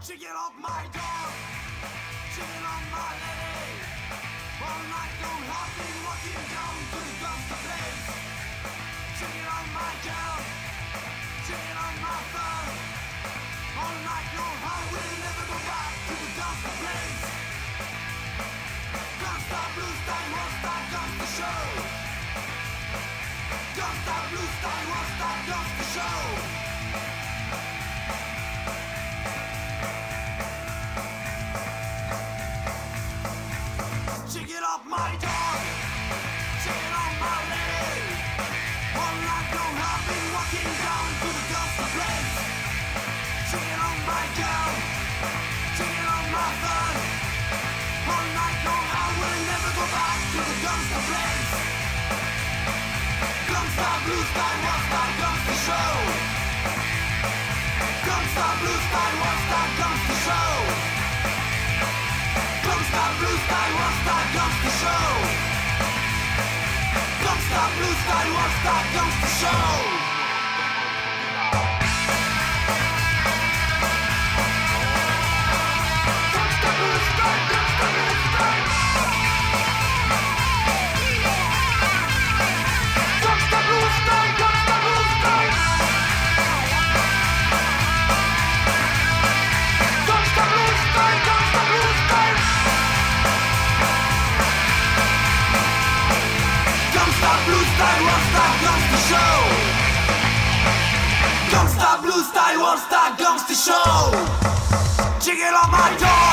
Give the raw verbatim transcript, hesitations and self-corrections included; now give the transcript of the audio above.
Chicken off my dog, chicken on my lady. All night long I've been walking down to the dumpster place. Chicken on my girl, chicken on my phone. All night long I will never go back to the dumpster place. Gangsta Blue Style, what's that gangsta show? Gangsta Blue Style, what's that gangsta show? Chicken off my dog, chicken on my lady. All night long I've been walking down to the dumpster place. Chicken on my girl, chicken on my phone. All night long I will never go back to the dumpster place. Gangsta Blue Style, what's that gangsta show? Gangsta Blue Style, what's that gangsta show? Gangsta Blue Style, what's that gangsta show? Gangsta Blue Style, what's that gangsta show? Gangsta Blue Style, what's that gangsta show? Chicken on my dog.